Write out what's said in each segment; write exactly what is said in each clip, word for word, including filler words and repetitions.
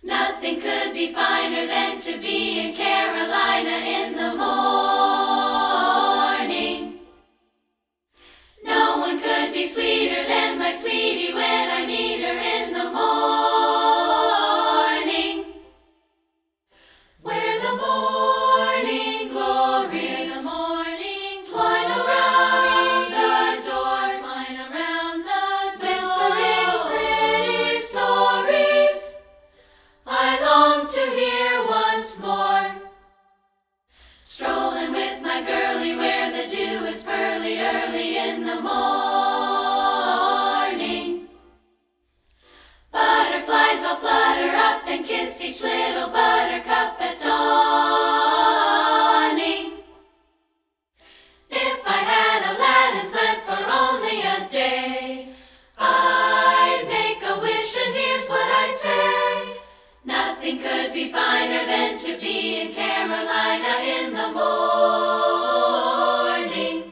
Nothing could be finer than to be in Carolina in the morning. No one could be sweeter than my sweetie when I meet her in the morning. Where the morning glories, the morning twine around the door, twine around the door, whispering pretty stories I long to hear once more. Strolling with my girlie where the dew is pearly early in the morning. Butterflies all flutter up and kiss each little buttercup at dawning. If I had Aladdin's lamp for only a day, I'd make a wish and here's what I'd say. Nothing could be finer than to be in Carolina in the morning.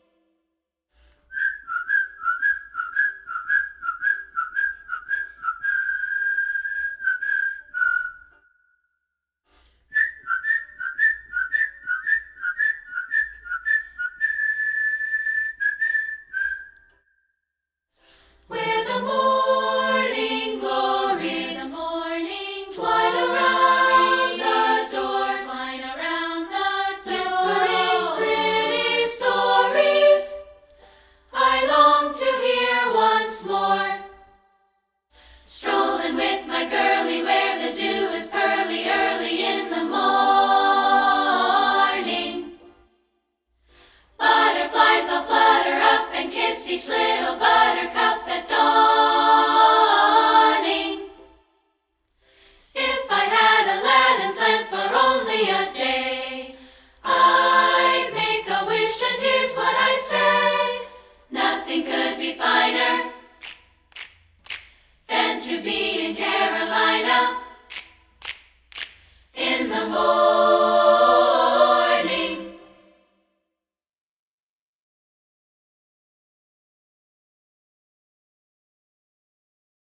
Where the morning glories, the morning twine around the door, twine around the door, whispering pretty stories I long to hear once more. Strolling with my girlie where the dew is pearly early in the morning. Butterflies all flutter up and kiss each little buttercup at dawning. If I had Aladdin's lamp for only a day, I'd make a wish and here's what I'd say. Nothing could be finer than to be